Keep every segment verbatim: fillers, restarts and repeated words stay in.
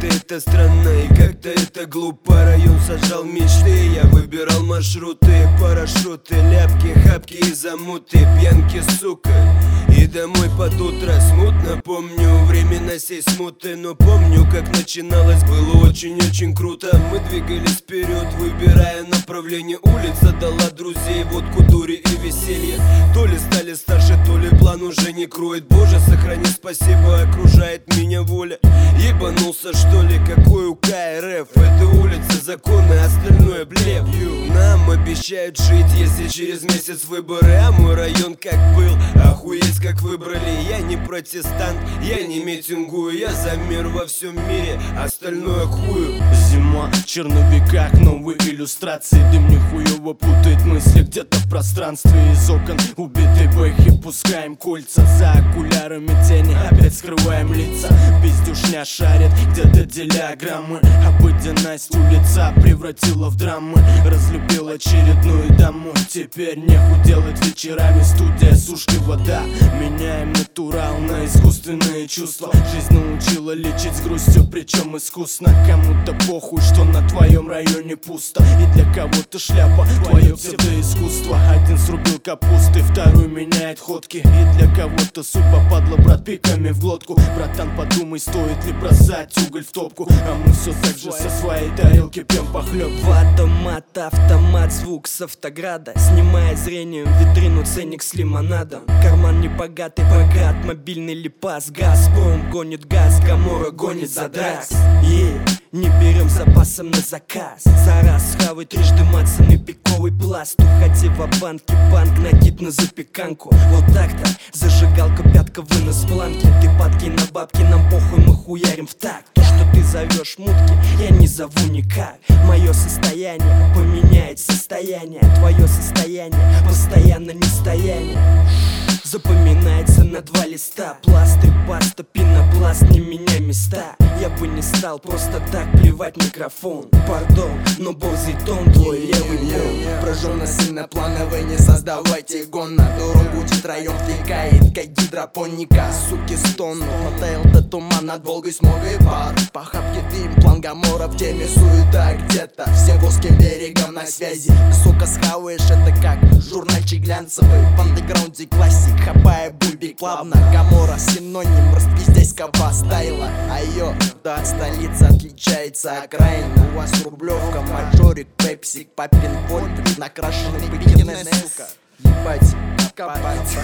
Как-то это странно и как-то это глупо. Район сажал мечты, я выбирал маршруты. Парашюты, ляпки, хапки и замуты. Пьянки, сука, и домой под утро. Смутно помню времена сей смуты, но помню, как начиналось, было очень-очень круто. Мы двигались вперед, выбирая направление. Улица дала друзей, водку, дури и веселье. То ли стали старше, то ли план уже не кроет. Боже, сохрани, спасибо, окружает меня воля. Ебанулся, что ли, какой у КРФ? Это улица, законы, остальное блеф. Нам обещают жить, если через месяц выборы. А мой район как был, охуеть как выбрали. Я не протестант, я не митингую. Я за мир во всем мире, остальное хую. Зима, в черновиках новые иллюстрации. Дым нихуево путает мысли где-то в пространстве. Из окон убитый бэхи, пускаем кольца. За окулярами тени опять скрываем лица. Пиздюшня шарит где-то диаграммы. Обыденность улица превратила в драмы. Разлюбил очередную даму. Теперь нехуй делать вечерами. Студия, сушки, вода. Меняем натурал на искусственные чувства. Жизнь научила лечить с грустью, причем искусно. Кому-то похуй, что на твоем районе пусто. И для кого-то шляпа, твое псевдоискусство. Один срубил капусты, второй меняет ходки. И для кого-то судьба падла, брат, пиками в глотку. Братан, подумай, стоит ли бросать уголь в топку. А мы все так же со своей тарелки пьем похлеб. Автомат, автомат, звук с автограда. Снимая зрением витрину, ценник с лимонадом. Карман небогатый, богат, мобильный липас. Газпром гонит газ, Гамора гонит за дракс. Yeah. Не берем запасом на заказ. За раз хавай трижды мацанный пиковый пласт. Уходи в банке, банк, накид на запеканку. Вот так-то, зажигалка, пятка, вынос планки. Ты падки на бабки, нам похуй, мы хуярим в такт. То, что ты зовешь мутки, я не зову никак. Мое состояние поменяет состояние. Твое состояние постоянно нестояние. Запоминается на два листа. Пластырь, паста, пенопласт, не меняй места. Я бы не стал просто так плевать микрофон. Пардон, но борзый тон, твой левый пол. Прожженно сильноплановый, не создавайте гон. На дорогу втроем втекает, как гидропоника. Суки стонут, потаял до туман над Волгой, смога и пар. По хапке дым, план Гамора в теме, суета где-то. Все узким берегом на связи. Сука, схаваешь, это как журнальчик глянцевый. В андеграунде классик, хапая бульби плавно. Гамора синоним распиздейского стайла. А ее да от столицы отличается окраина. У вас рублевка, маджорик, пепсик, папин вольт, накрашенный бикини, сука. Ебать, копать.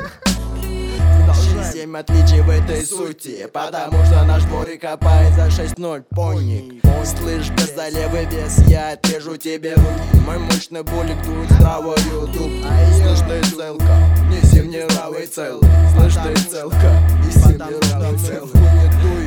Семь отличий в этой сути, потому что наш дворик копает за шесть ноль, поник. Слышь, без за левый вес, я отрежу тебе руки. Мой мощный булик дует здравую дуб. Слышь, ты целка, неси мне равый целый. Слышь, ты целка, неси мне равый целый.